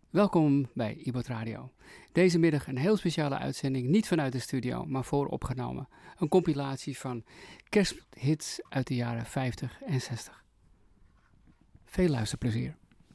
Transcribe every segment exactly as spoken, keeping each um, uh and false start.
Welkom bij iBot Radio. Deze middag een heel speciale uitzending, niet vanuit de studio, maar vooropgenomen. Een compilatie van kersthits uit de jaren vijftig en zestig. Veel luisterplezier.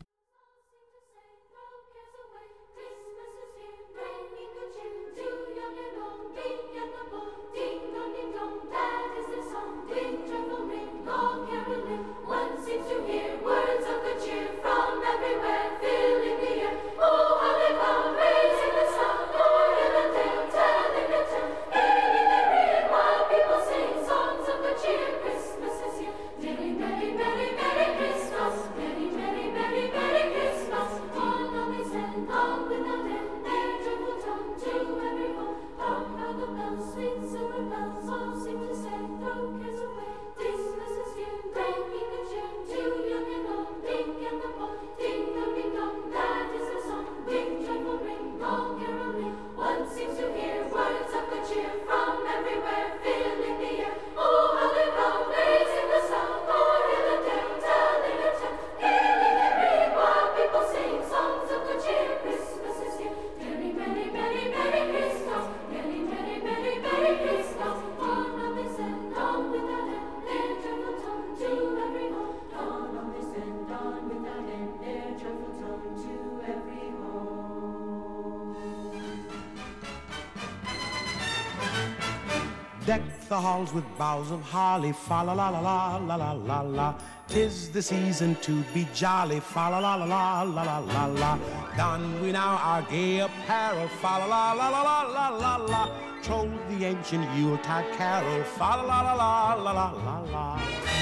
Deck the halls with boughs of holly, fa la la la la la la la la. 'Tis the season to be jolly, fa la la la la la la la la. Don we now our gay apparel, fa la la la la la la la la. Troll the ancient Yuletide carol, fa la la la la la la la la.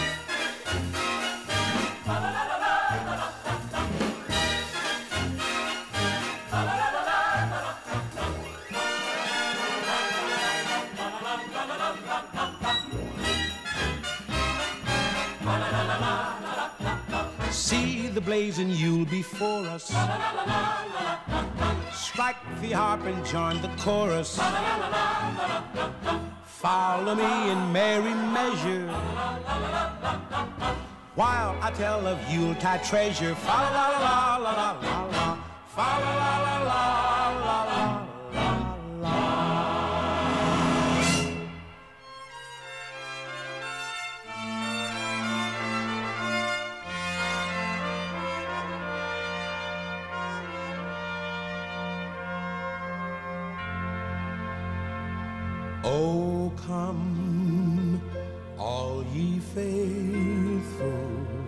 See the blazing Yule before us. Strike the harp and join the chorus. Follow me in merry measure while I tell of Yuletide treasure. Fa la la la la la la la. Fa la la la la la la la. Oh, come, all ye faithful,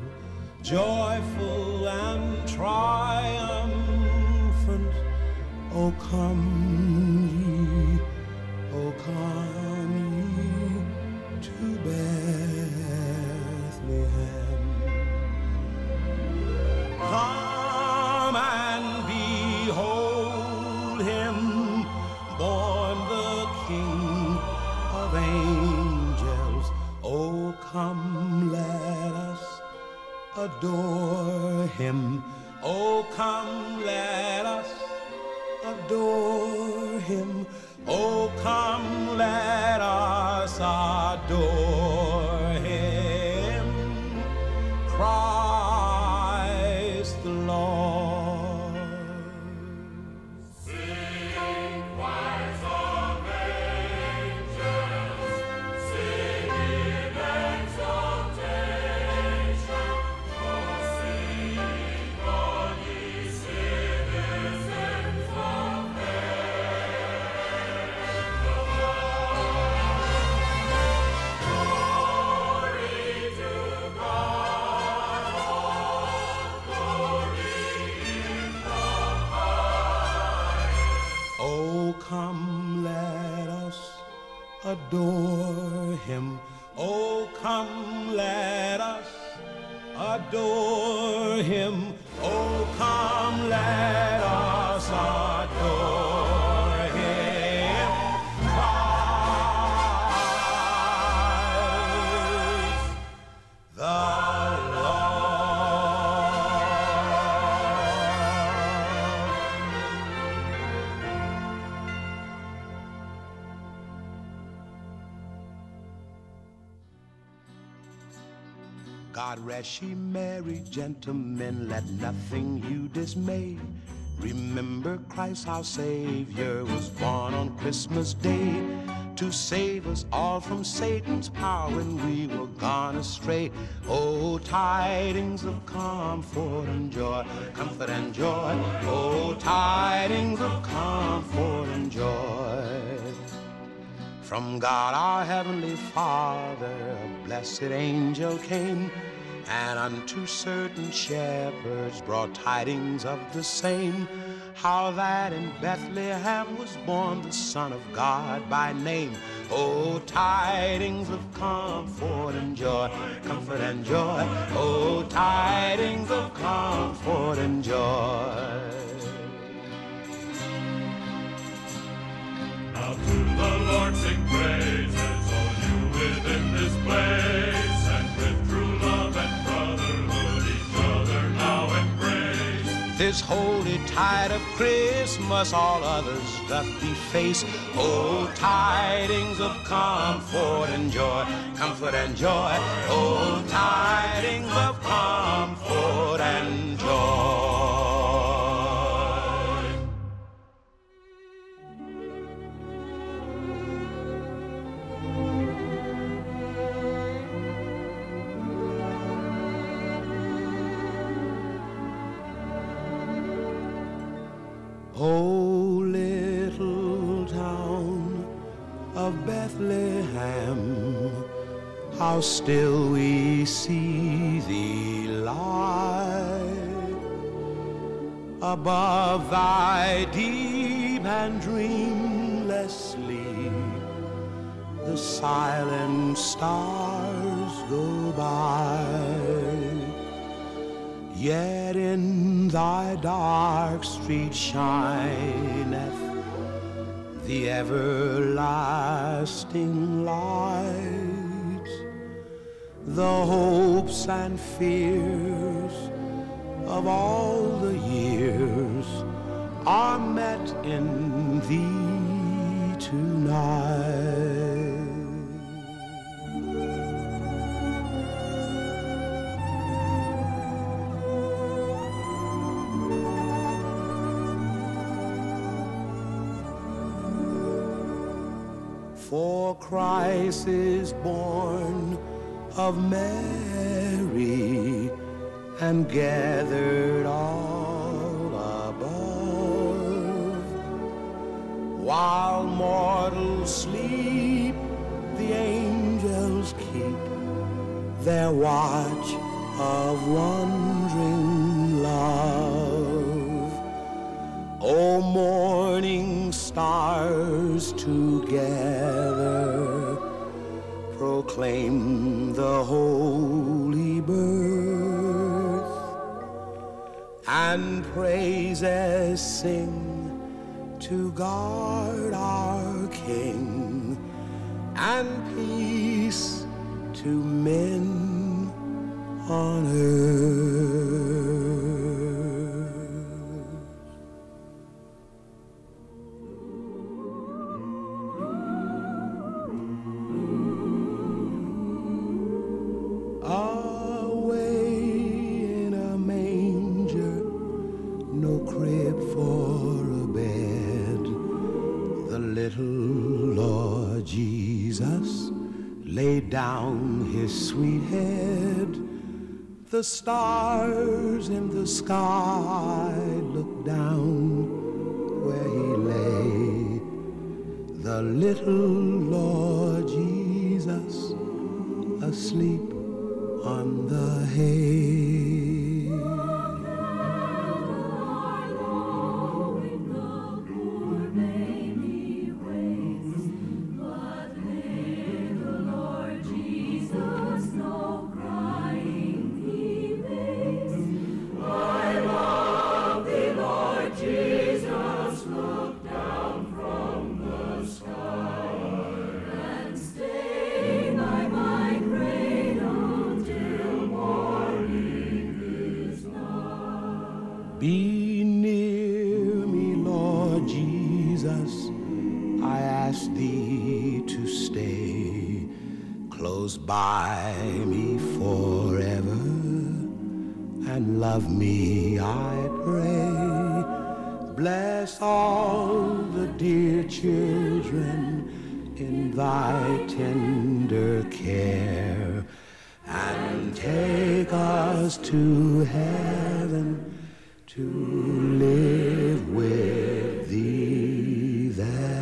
joyful and triumphant. Oh, come ye, oh, come ye to Bethlehem. Come and behold him, born the King of angels. Oh, come, let us adore him. Oh, come, let us adore him. Oh, come, let us adore him. Christ the Lord. Come, let us adore him. Oh, come, let us adore him. Oh, come, let us adore him. Christ the God rest ye merry gentlemen, let nothing you dismay. Remember Christ our Savior was born on Christmas Day to save us all from Satan's power when we were gone astray. Oh, tidings of comfort and joy, comfort and joy. Oh, tidings of comfort and joy. From God our heavenly Father, a blessed angel came, and unto certain shepherds brought tidings of the same, how that in Bethlehem was born the Son of God by name. Oh, tidings of comfort and joy, comfort and joy. Oh, tidings of comfort and joy. Now to the Lord sing praises, all you within this place, and with true love and brotherhood each other now embrace. This holy tide of Christmas all others doth deface. Oh, tidings of comfort and joy, comfort and joy. Oh, tidings of comfort and joy. Oh, little town of Bethlehem, how still we see thee lie above thy deep and dreamless sleep. The silent stars go by, yet in thy dark street shineth the everlasting light. The hopes and fears of all the years are met in thee tonight. For Christ is born of Mary and gathered all above. While mortals sleep, the angels keep their watch of wondering love. O morning stars together proclaim the holy birth, and praises sing to God our King, and peace to men on earth. Laid down his sweet head. The stars in the sky looked down where he lay. The little Lord Jesus asleep on the hay. Be near me, Lord Jesus, I ask thee to stay close by me forever, and love me, I pray, Bless all the dear children in thy tender care, and take us to heaven to live with thee there.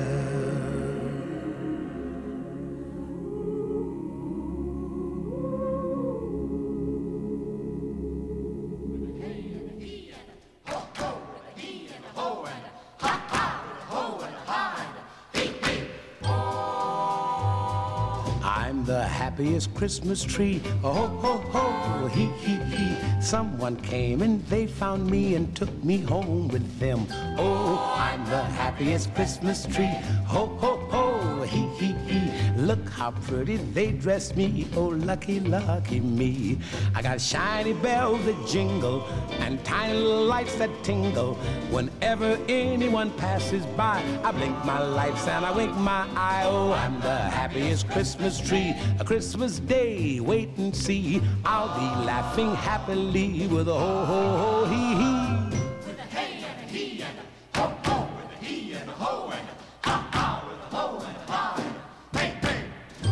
The happiest Christmas tree, oh ho ho, he he he. Someone came and they found me and took me home with them. Oh, I'm the happiest Christmas tree, ho ho ho, he he he. Look how pretty they dress me, oh lucky lucky me. I got shiny bells that jingle and tiny little lights that tingle. Whenever anyone passes by, I blink my lights and I wink my eye. Oh, I'm the happiest Christmas tree. A Christmas Day, wait and see. I'll be laughing happily with a ho ho ho hee hee. With a hey and a he and a ho ho, with a he and a ho and a ha ha, with a ho and a ha and a hey hey.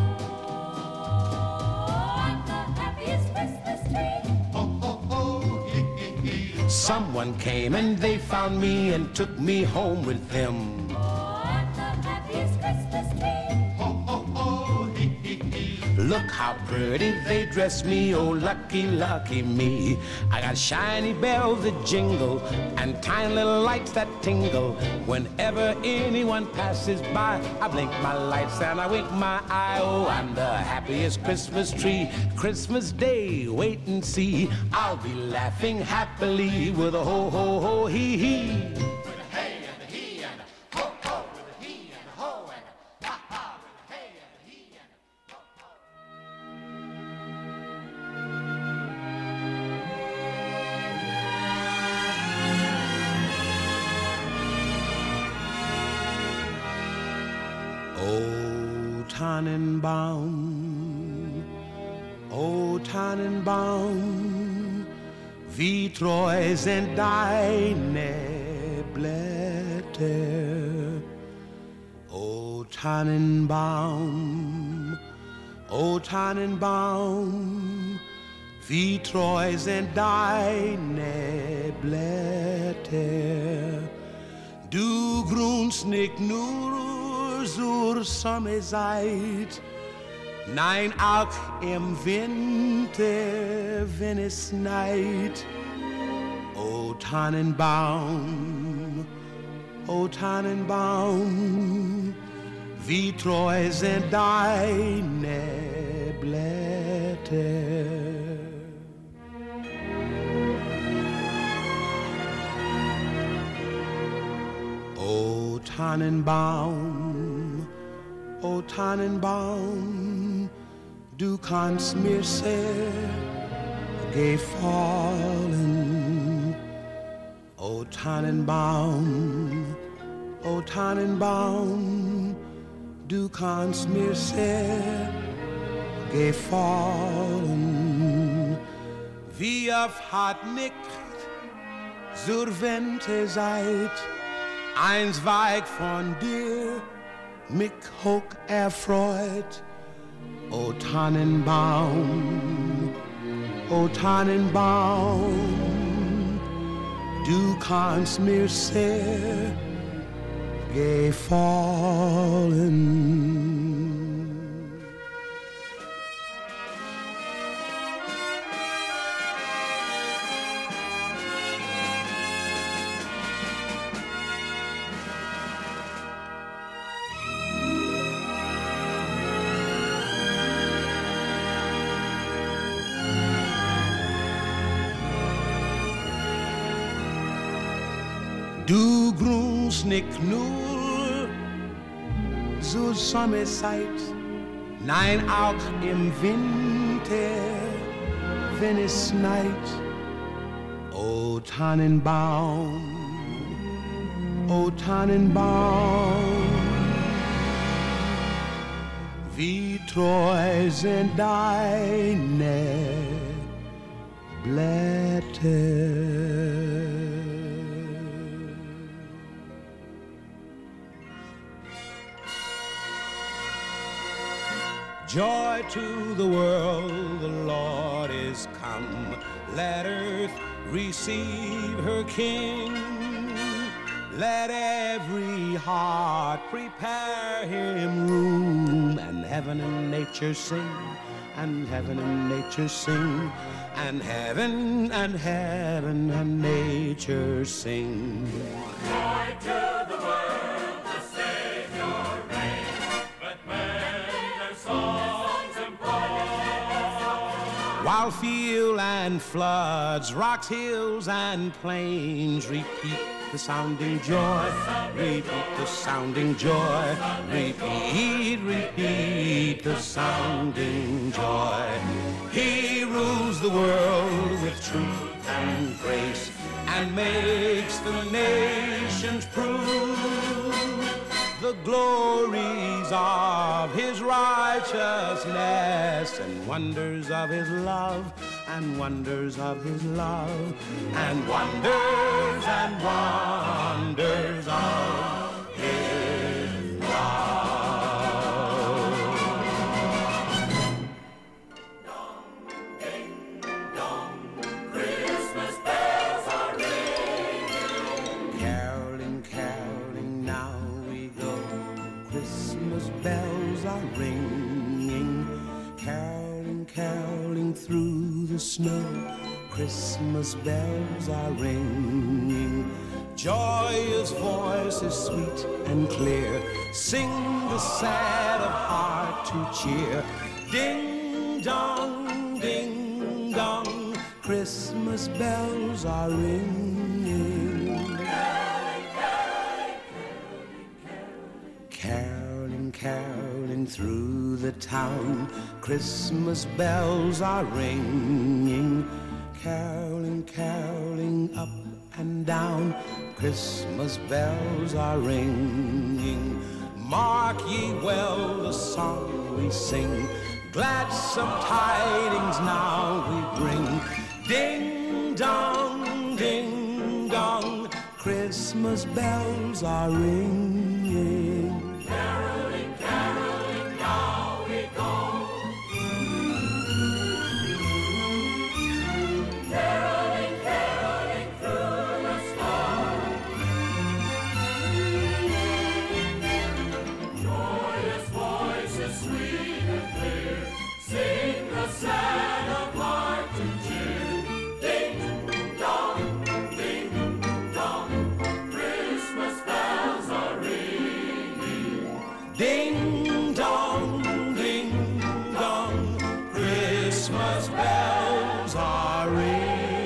Oh, I'm the happiest Christmas tree. Ho ho ho, hee hee hee. Someone came and they found me and took me home with them. Oh, I'm the happiest Christmas tree. Ho ho ho, hee hee hee. Look how pretty they dress me, oh lucky, lucky me. I got shiny bells that jingle and tiny little lights that tingle. Whenever anyone passes by, I blink my lights and I wink my eye. Oh, I'm the happiest Christmas tree. Christmas Day, wait and see. I'll be laughing happily with a ho ho ho hee hee. With a hey and a he and a ho ho, with a he and a ho and a ha ha, with a hey and a he and a ho ho. O Tannenbaum, O Tannenbaum, wie treu sind deine Blätter. O Tannenbaum, O Tannenbaum, wie treu sind deine Blätter. Du grunst nicht nur zur Sommerzeit, nein auch im Winter, wenn es schneit. O Tannenbaum, O Tannenbaum, wie treu sind deine Blätter. O Tannenbaum, O Tannenbaum, du kannst mir sehr gefallen. O Tannenbaum, O Tannenbaum, du kannst mir sehr gefallen. Wie oft hat nicht zur Winterzeit ein Zweig von dir mich hoch erfreut. O Tannenbaum, O Tannenbaum, du kannst mir sehr gefallen. Du grunst nicht nur zur Sommerzeit, nein auch im Winter, wenn es schneit. O Tannenbaum, O Tannenbaum, wie treu sind deine Blätter. Joy to the world, the Lord is come. Let earth receive her King. Let every heart prepare him room. And heaven and nature sing, and heaven and nature sing, and heaven and heaven and nature sing. Joy to the world, the Savior reigns. Let men their songs employ. While field and floods, rocks, hills, and plains repeat the sounding joy, repeat the sounding joy, repeat, repeat the sounding joy. He rules the world with truth and grace, and makes the nations prove the glories of his righteousness, and wonders of his love, and wonders of his love, and wonders and wonders of his love. Dong, ding, dong, Christmas bells are ringing. Caroling, caroling, now we go. Christmas bells are ringing. Caroling, caroling through the snow. Christmas bells are ringing. Joyous voices sweet and clear sing the sad of heart to cheer. Ding dong, ding dong, Christmas bells are ringing. Caroling, caroling through the town, Christmas bells are ringing. Caroling, caroling up and down, Christmas bells are ringing. Mark ye well the song we sing, gladsome tidings now we bring. Ding dong, ding dong, Christmas bells are ringing. Caroling, caroling, now we go. Caroling, caroling through the snow. Joyous voices sweet and clear sing the sad of heart to cheer. Ding dong, ding dong, Christmas bells are ringing. Ding dong, ding dong, Christmas bells are ringing.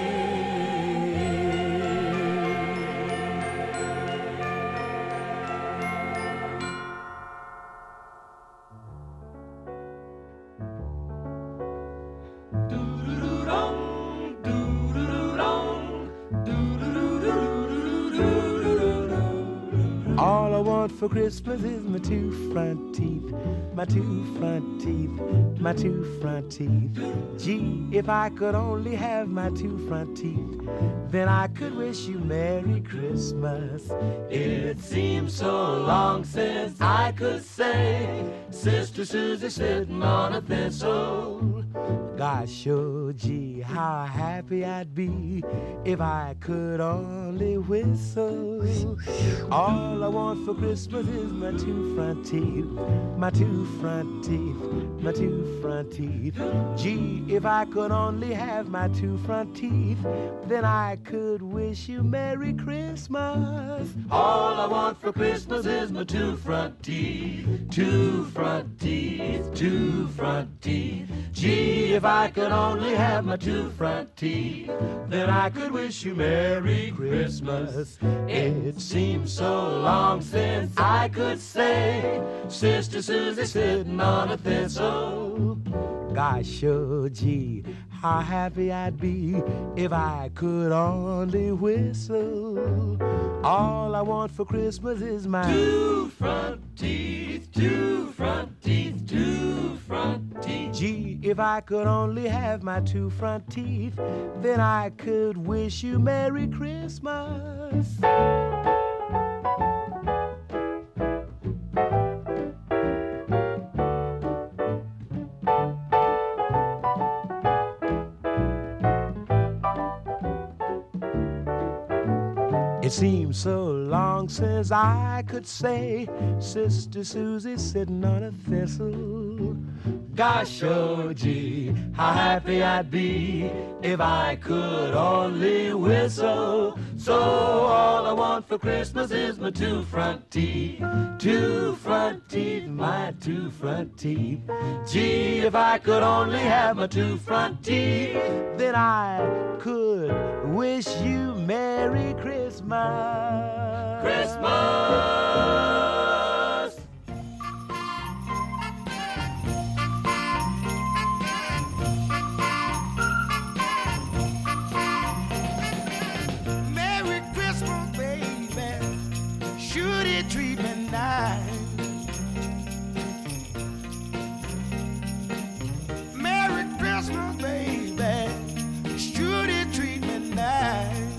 All I want for Christmas is my two front teeth, my two front teeth, my two front teeth. Gee, if I could only have my two front teeth, then I could wish you Merry Christmas. It seems so long since I could say, Sister Susie sitting on a thistle. Gosh, oh gee, how happy I'd be if I could only whistle. All I want for Christmas is my two front teeth, my two front teeth, my two front teeth. Gee, if I could only have my two front teeth, then I could wish you Merry Christmas. All I want for Christmas is my two front teeth, two front teeth, two front teeth. Gee, if I could only have my two front teeth, then I could wish you Merry Christmas. It seems so long since I could say, Sister Susie sitting on a thistle. Gosh, oh gee, how happy I'd be if I could only whistle. All I want for Christmas is my Two front teeth, two front teeth, two front teeth. Gee, if I could only have my two front teeth, then I could wish you Merry Christmas. It seems so long since I could say Sister Susie's sitting on a thistle. Gosh, oh gee, how happy I'd be if I could only whistle. So all I want for Christmas is my two front teeth. Two front teeth, my two front teeth. Gee, if I could only have my two front teeth, then I could wish you Merry Christmas. Christmas! Treat me nice. Merry Christmas, baby. Should he treat me nice?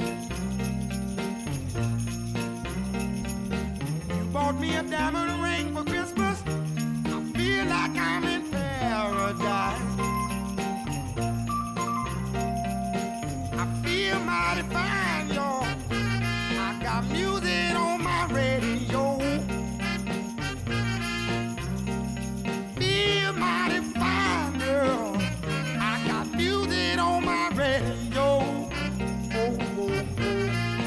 You bought me a diamond ring for Christmas. I feel like I'm in paradise. I feel mighty fine, y'all. I got music on my radio. Feel mighty fine, girl. I got music on my radio. Oh, oh, oh.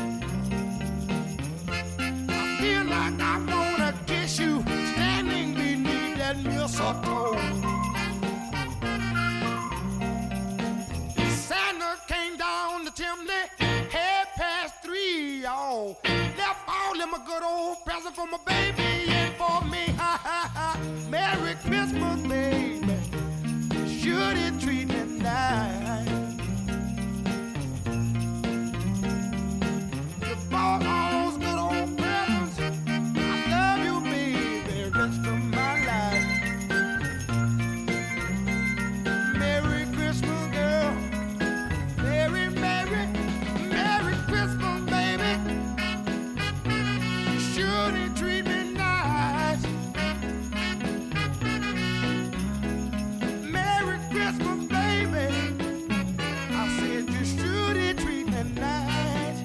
I feel like I wanna kiss you standing beneath that mistletoe. Santa came down the chimney, half past three, y'all. Left all them a good old present for my baby and for me. Ha ha ha. Merry Christmas, baby. Should it treat me nice? You bought all those good old presents. I love you, baby, rest of my life. Merry Christmas, girl. Merry, Merry, Merry Christmas, baby. Should he treat me nice? Merry Christmas, baby. I said you should he treat me nice.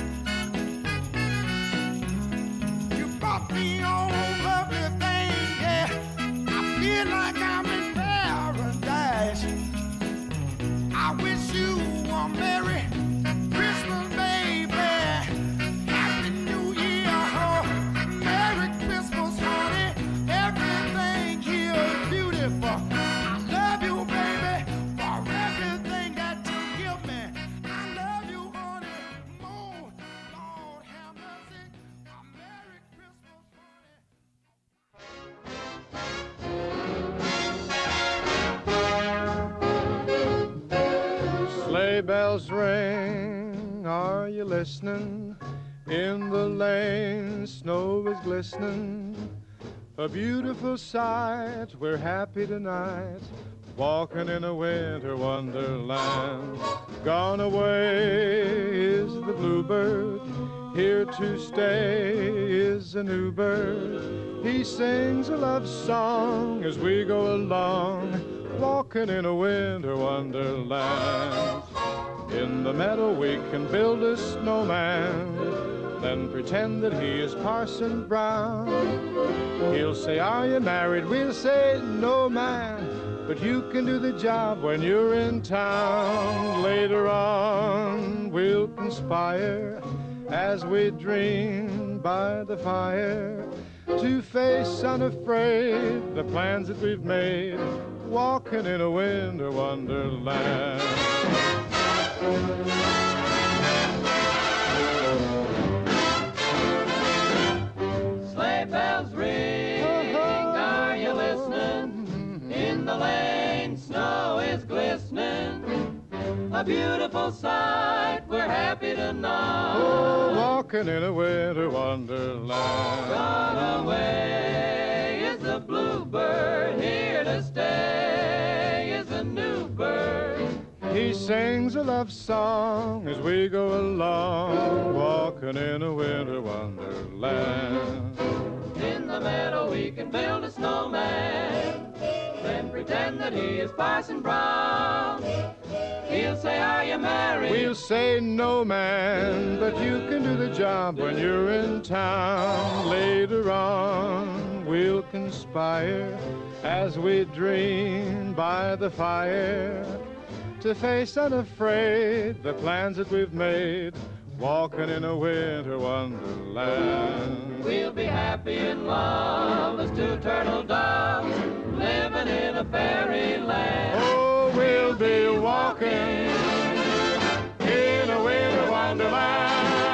You bought me all lovely things, yeah. I feel like I'm in paradise. I wish you a Merry Christmas, baby. Happy New Year, huh? Merry Christmas, honey. Everything here is beautiful. I love you, baby, for everything that you give me. I love you, honey. More, Lord have mercy. A Merry Christmas, honey. Sleigh bells ring, are you listening? In the lane, snow is glistening. A beautiful sight, we're happy tonight, walking in a winter wonderland. Gone away is the bluebird, here to stay is a new bird. He sings a love song as we go along, walking in a winter wonderland. In the meadow we can build a snowman, then pretend that he is Parson Brown. He'll say, are you married? We'll say, no, man, but you can do the job when you're in town. Later on we'll conspire as we dream by the fire to face unafraid the plans that we've made, walking in a winter wonderland. Sleigh bells ring, are you listening? In the lane, snow is glistening. A beautiful sight, we're happy tonight. Oh, walking in a winter wonderland. Gone away is the bluebird, here to stay is a new bird. He sings a love song as we go along, walking in a winter wonderland. In the meadow we can build a snowman, then pretend that he is Parson Brown. He'll say, are you married? We'll say, no, man, but you can do the job when you're in town. Later on, we'll conspire as we dream by the fire to face unafraid the plans that we've made, walking in a winter wonderland. We'll be happy in love as two turtle doves, living in a fairyland. Oh, we'll be walking in a winter wonderland.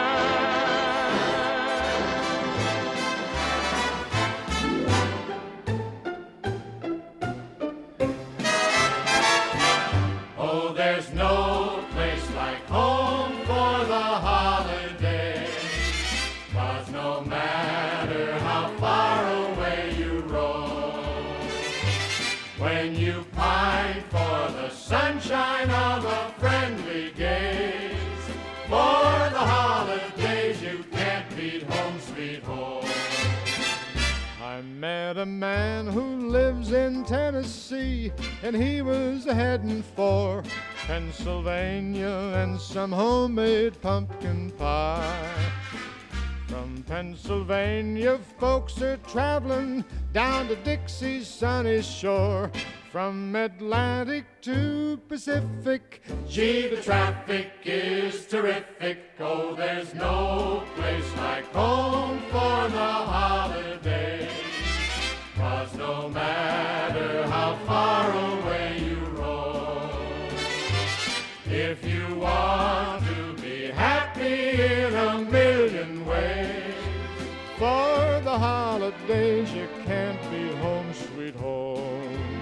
Oh, there's no place like home for the holiday, 'cause no matter how far away you roam, when you pine for the sunshine of a friendly gaze, for the holidays you can't beat home sweet home. I met a man who lives in Tennessee, and he was heading for Pennsylvania and some homemade pumpkin pie. From Pennsylvania, folks are traveling down to Dixie's sunny shore. From Atlantic to Pacific, Gee, the traffic is terrific. Oh, there's no place like home for the holidays, 'cause no matter how far away you roam, if you want to be happy in a million ways, for the holidays you can't be home sweet home.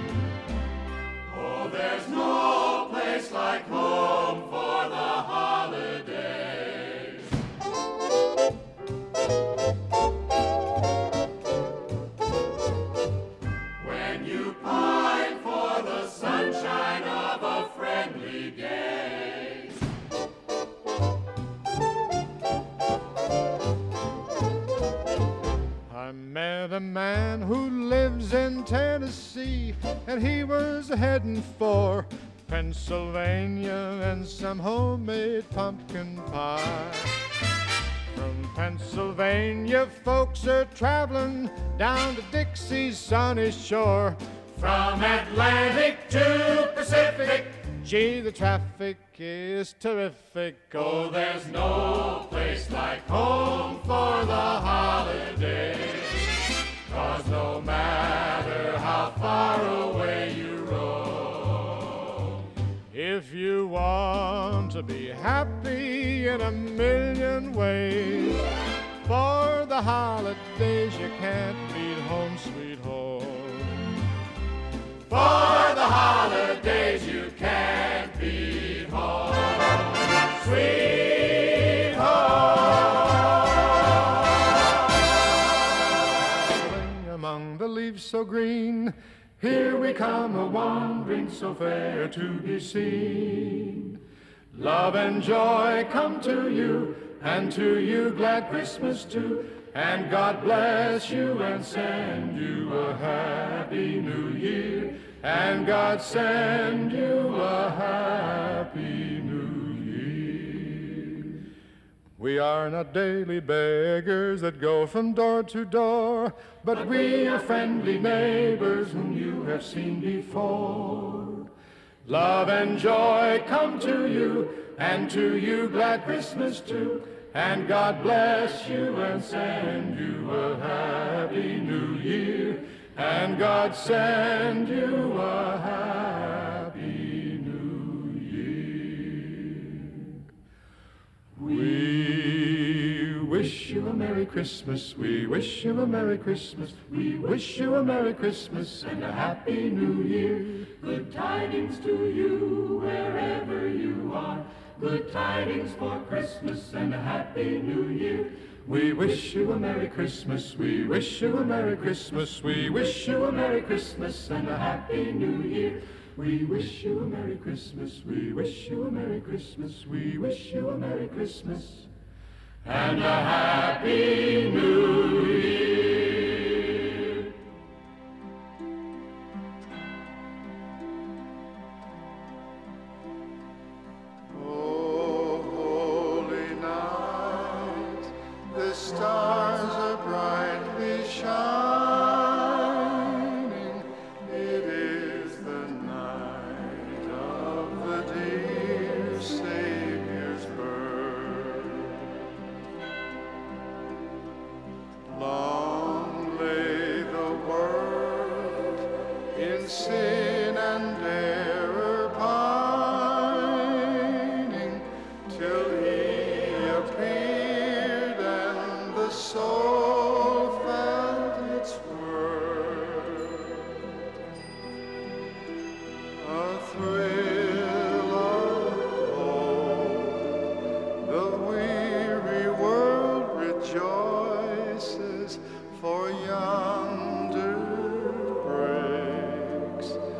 oh, there's no place like home for the holidays. When you pine for the sunshine of a friendly gaze, I met a man who lives in Tennessee, and he was heading for Pennsylvania and some homemade pumpkin pie. From Pennsylvania, folks are traveling down to Dixie's sunny shore. from Atlantic to Pacific, Gee, the traffic is terrific. oh, there's no place like home for the holidays, 'cause no matter how far away you roam, If you want to be happy in a million ways, for the holidays you can't beat home sweet home. for the holidays you can't beat home sweet home. Among the leaves so green, here we come a-wandering, so fair to be seen. Love and joy come to you, and to you glad Christmas too. And God bless you and send you a happy new year. And God send you a happy new year. We are not daily beggars that go from door to door, but we are friendly neighbors whom you have seen before. Love and joy come to you, and to you glad Christmas too. And God bless you and send you a happy new year. And God send you a happy new year. We wish you a Merry Christmas. We wish you a Merry Christmas. We wish you a Merry Christmas and a Happy New Year. Good tidings to you wherever you are. Good tidings for Christmas and a happy new year. We wish you a Merry Christmas. We wish you a Merry Christmas. We wish you a Merry Christmas and a Happy New Year. We wish you a Merry Christmas. We wish you a Merry Christmas. We wish you a Merry Christmas And a happy new year. the stars are brightly shining. It is the night of the dear Savior's birth. Long lay the world in sin and error pining, till he appeared and the soul felt its worth. A thrill of hope, the weary world rejoices, for yonder breaks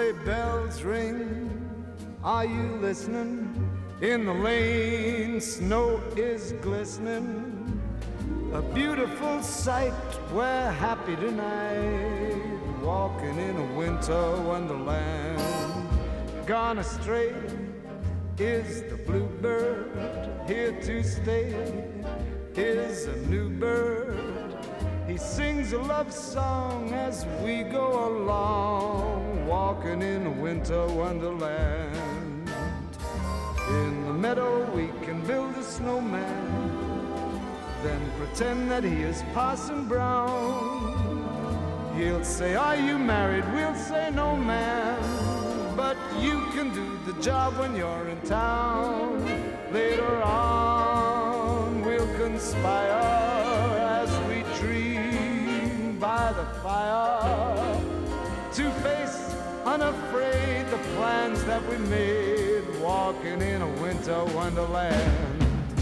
sleigh bells ring. Are you listening? In the lane, snow is glistening. A beautiful sight, we're happy tonight, walking in a winter wonderland. Gone astray is the bluebird, here to stay is a new bird. He sings a love song as we go along, walking in a winter wonderland. In the meadow we can build a snowman, then pretend that he is Parson Brown. He'll say, are you married? We'll say, no, man. But you can do the job when you're in town. Later on, we'll conspire as we dream by the fire, to face unafraid the plans that we made, walking in a winter wonderland.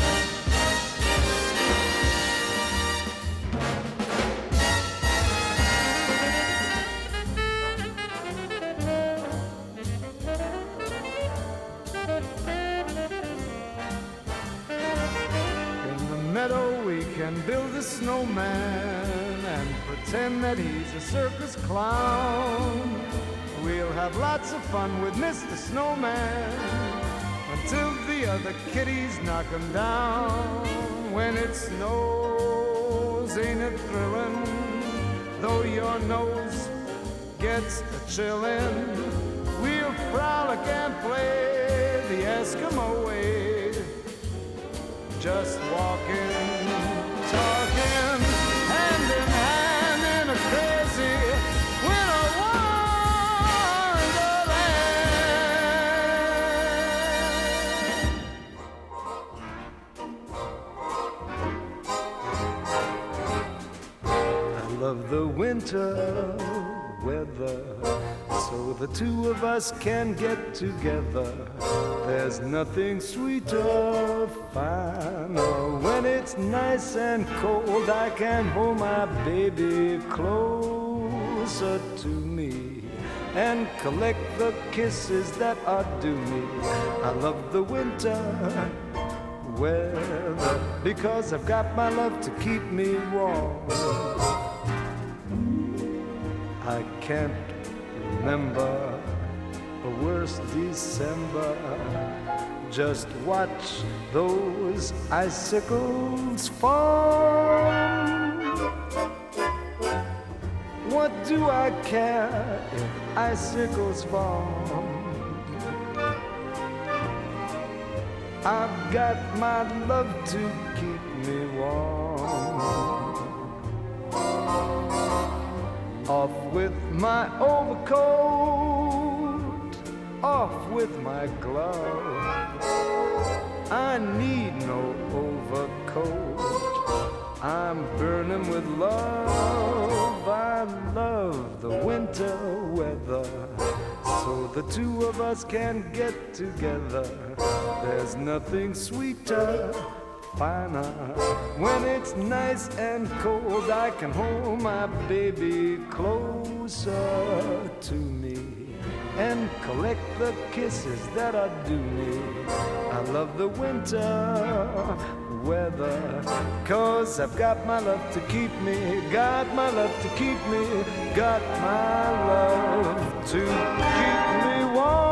We can build a snowman and pretend that he's a circus clown. We'll have lots of fun with Mister Snowman until the other kitties knock him down. When it snows, ain't it thrilling? Though your nose gets a chillin', we'll frolic and play the Eskimo way, just walking, talking, hand in hand in a crazy winter wonderland. I love the winter weather, so the two of us can get together. There's nothing sweeter, finer. When it's nice and cold, I can hold my baby closer to me and collect the kisses that are due me. I love the winter weather because I've got my love to keep me warm. I can't remember a worse December. Just watch those icicles fall. What do I care if icicles fall? I've got my love to keep me warm. Off with my overcoat, off with my glove. I need no overcoat, I'm burning with love. I love the winter weather, so the two of us can get together. There's nothing sweeter, finer. When it's nice and cold, I can hold my baby closer to me and collect the kisses that are due me. I love the winter weather, 'cause I've got my love to keep me, got my love to keep me, got my love to keep me warm.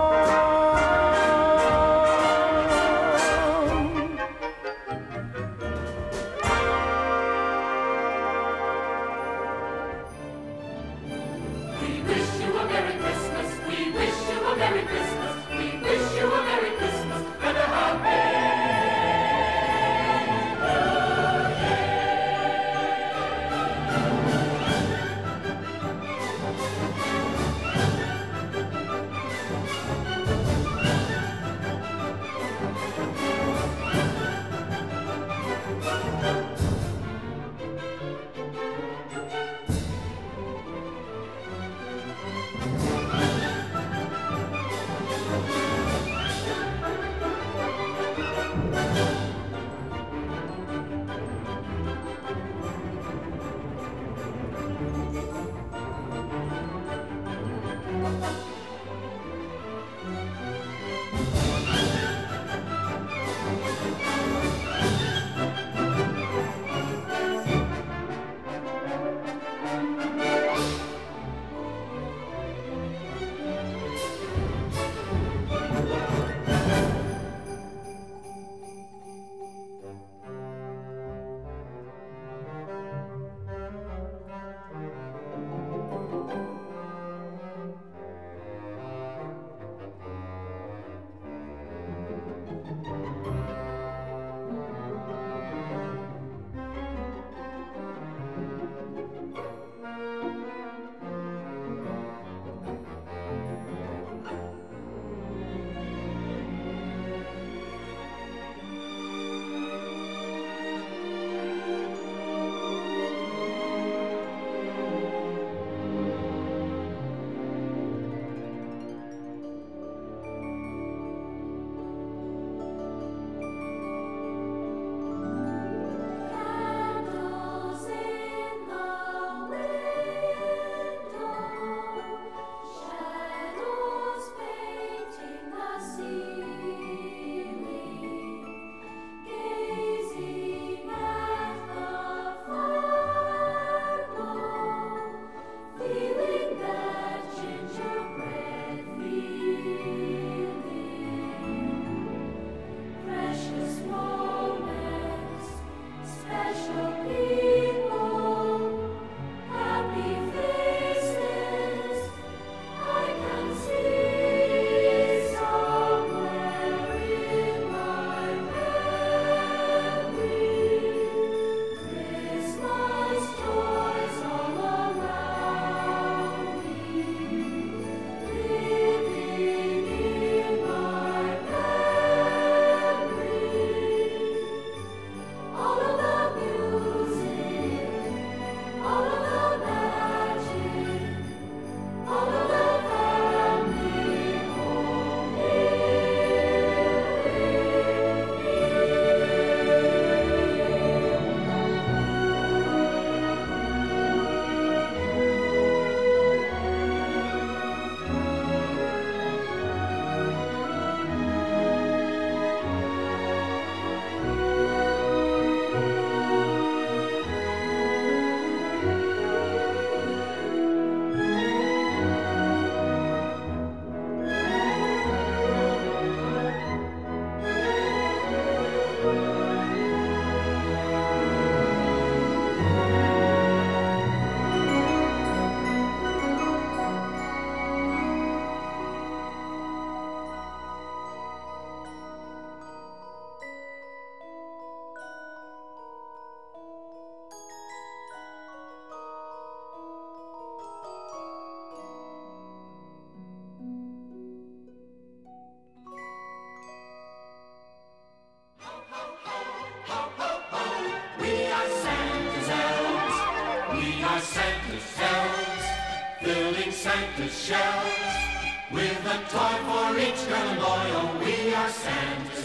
Santa's shelves with a toy for each girl and boy. Oh, we are Santa's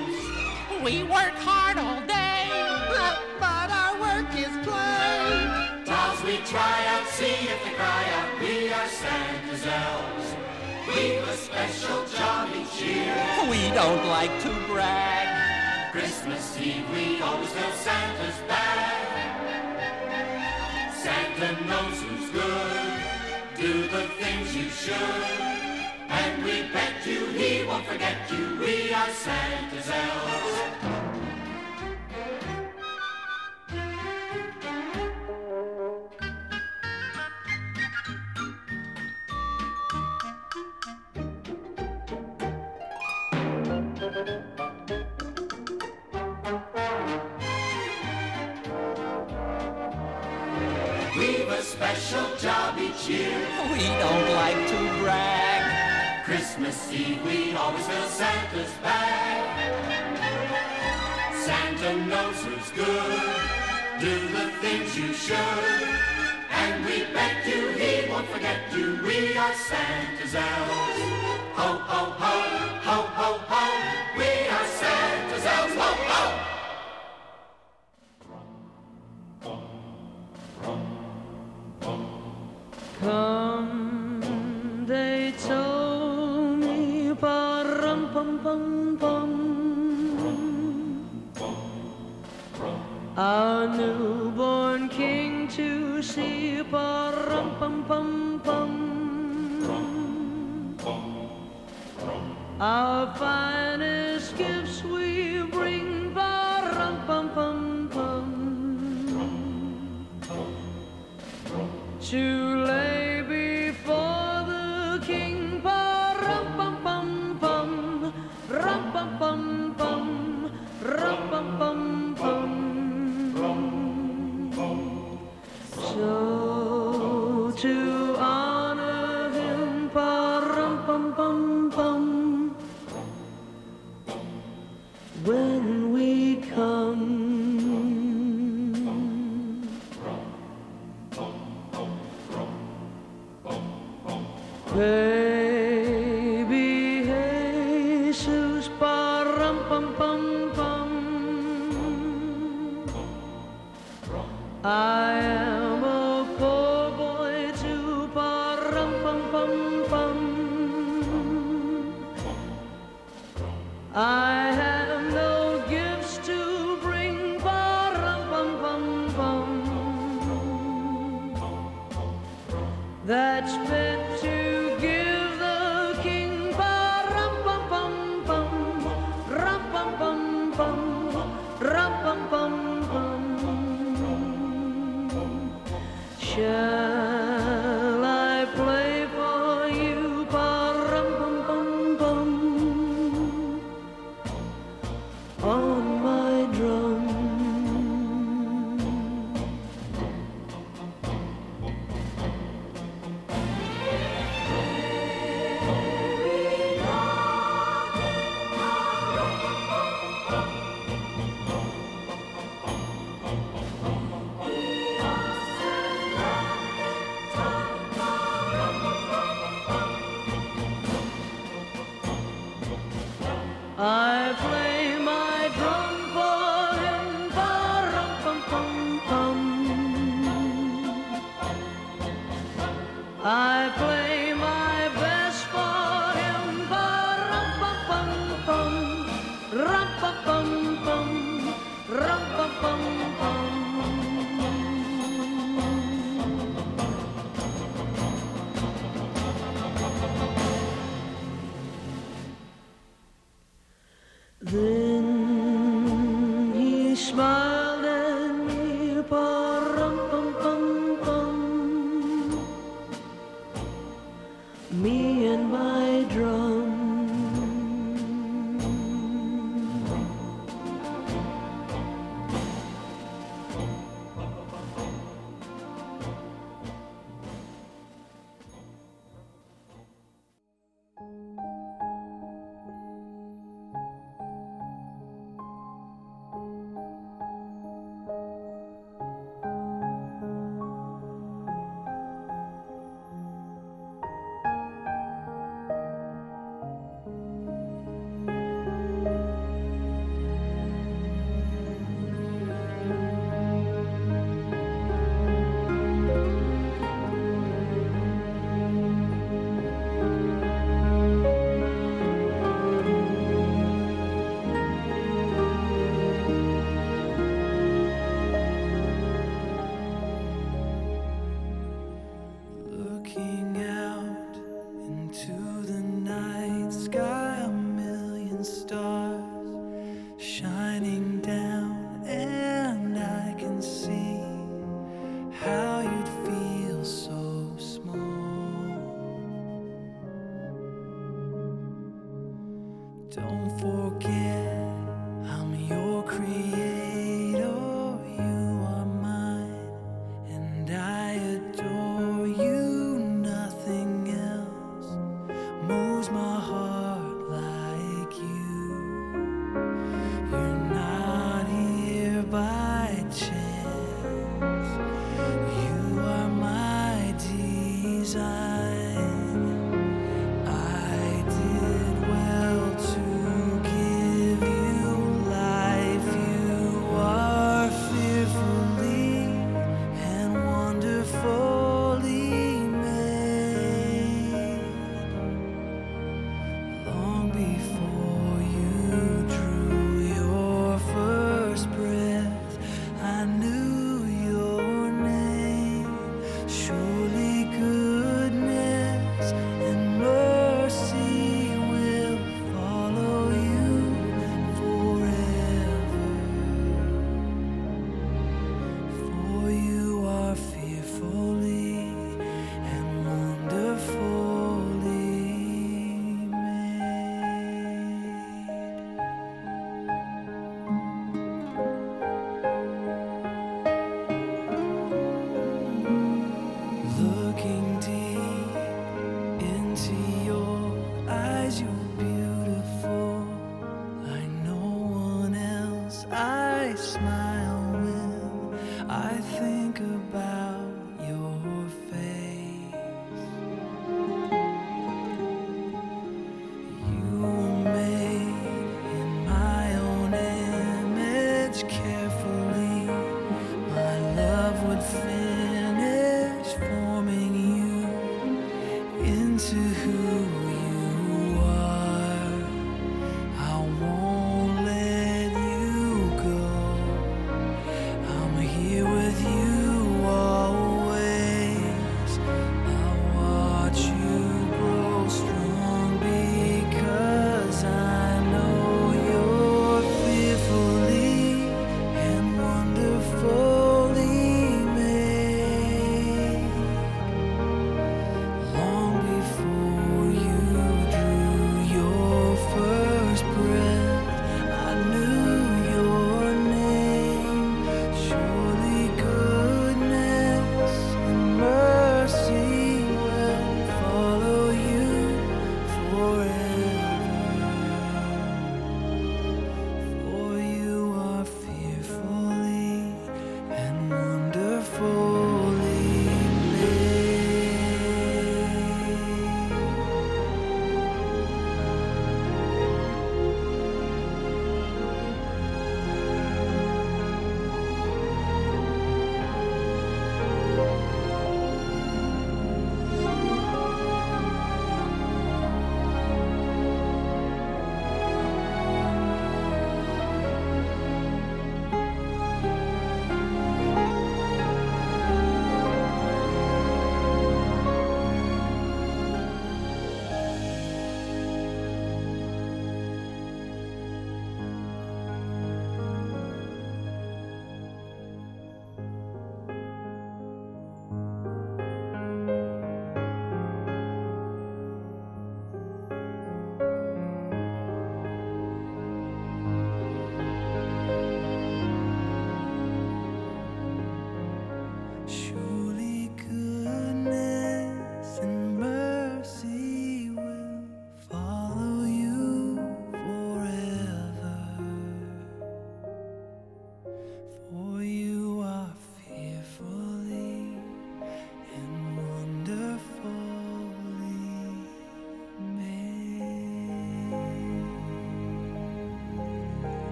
elves. We work hard all day, but our work is play. Dolls we try out, see if they cry out. We are Santa's elves. We've a special job each year. We don't like to brag. Christmas Eve we always fill Santa's bag. Santa knows who's good. Do the things you should, and we bet you he won't forget you. We are Santa's elves. We've a special job each year. We don't like to brag. Christmas Eve we always fill Santa's bag. Santa knows who's good. Do the things you should, and we bet you he won't forget you. We are Santa's elves. Ho, ho, ho, ho, ho, ho. We are Santa's elves. Ho, ho. Come, they told me, pa-rum, pum, pum, pum. Our newborn king to see, pa-rum pum pum pum. Our finest gifts we bring, pa-rum pum pum pum. To lay before the king, pa-rum pum pum pum, rum pum pum pum, rum pum pum pum. So to honor him, pa-rum pum pum pum, when we come. Baby Jesus, pa-rum pum pum pum. I am a poor boy too, pa-rum pum pum pum. I have no gifts to bring, pa-rum pum pum pum. That's meant to give the king, pa-rum pum pum pum, rum pum pum pum, rum pum pum pum. Shall I play for you, pa-rum pum pum pum, on my drum? I play my drum for him, pa-rum pum pum pum. I play my best for him, pa-rum pum pum pum, rum pum pum pum, rum pum pum pum. Then he smiled at me, pa-rum pum pum pum. Me and my drum. I knew your name.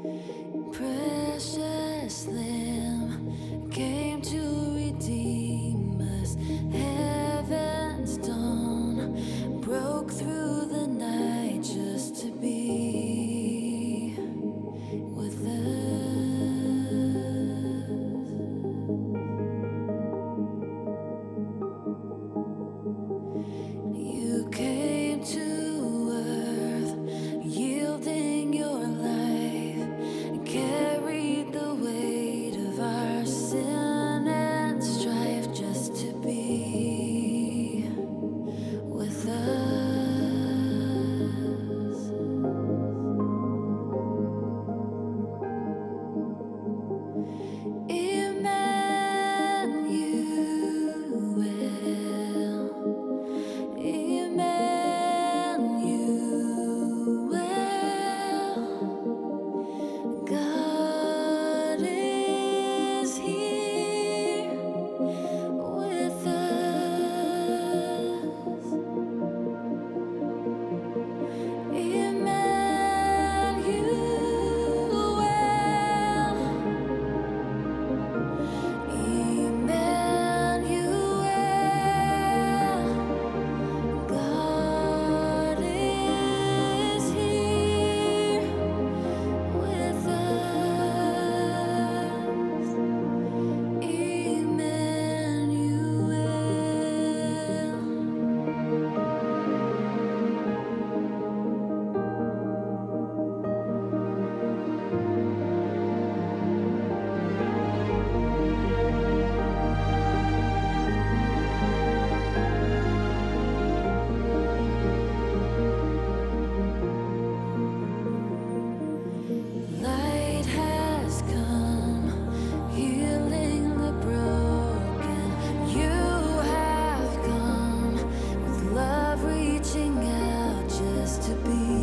Precious Lamb came to redeem us. Heaven's dawn broke through the night just to be with us. You came to earth, yielding your life, carried the weight of our sin and strife just to be with us. Emmanuel, God is here with us. Emmanuel, God is here with us. Light has come, healing the broken. You have come with love reaching out just to be